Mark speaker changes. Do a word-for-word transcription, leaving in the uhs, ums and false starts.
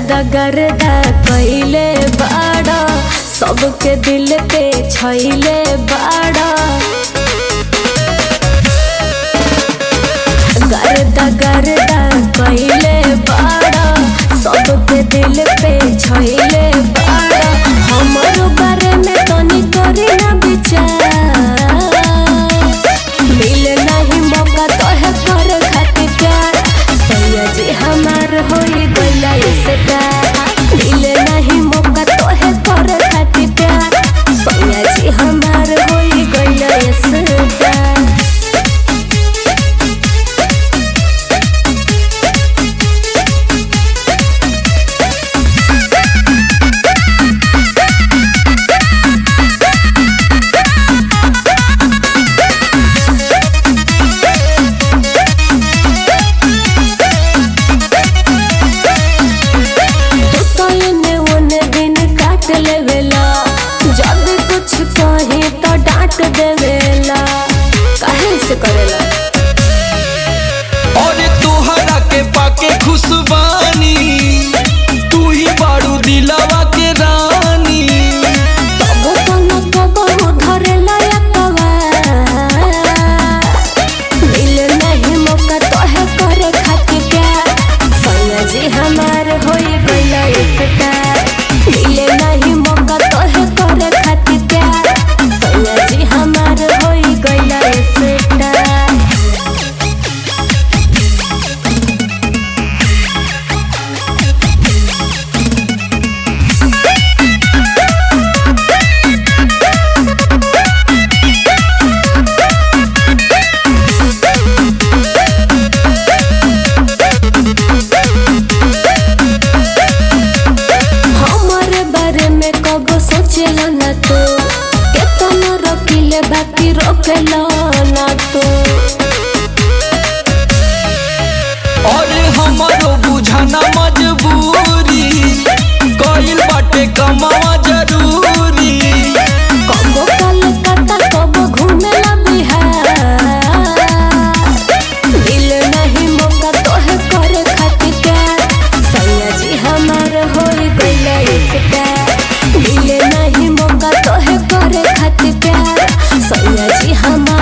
Speaker 1: गर्दा गर्दा कइले बाड़ा सबके दिल पे छइले बाड़ा गर्दा गर्दा कइले बाड़ा सबके दिल पे छइले बाड़ा हमरो बारे में तनी करी ना विचार मिले नहीं मौका तोहे कर खातिर प्यार सैया जी हमार होई गइला ऐसे प्यार मिले नहीं मौका तोहे कर खातिर प्यार सैया जी हमार होई गइला ऐसे प्यार देवेला काहे से करेला
Speaker 2: और तोहरा के पाके खुशबानी तू ही बारू दिलवा के रानी
Speaker 1: तब तनो कबहू धरेला एकवा मिले नहीं मौका तोहे करे खातिर प्यार सैया जी हमार होई गइला ऐसे प्यार मिले नहीं मौका तोहे करे खातिर प्यार सैया जी हमार होई गइला ऐसे प्यार सोचेला ना तो केतना रोकिले बाकी रोकेला ना तो
Speaker 2: और हमारो बुझाना मजबूरी कइल बाटे कमावा जरूरी
Speaker 1: कबो कलकत्ता कबो घूमेला बिहार दिल नहीं मौका तोहे करे खातिर प्यार सैया जी हमार होई गइला ऐसे प्यार मिले नहीं मौका तोहे करे खातिर प्यार सैया जी हमार